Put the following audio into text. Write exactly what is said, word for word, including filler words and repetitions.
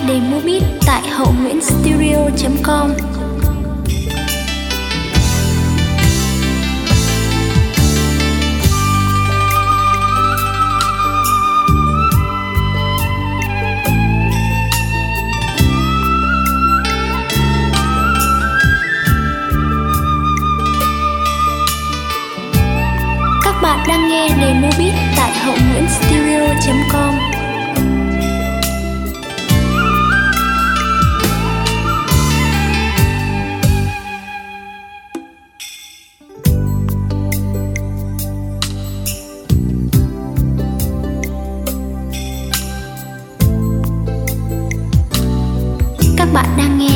demo beat tại hậu nguyễn studio chấm com. Các bạn đang nghe demo beat tại hậu nguyễn studio chấm com. Các bạn đang nghe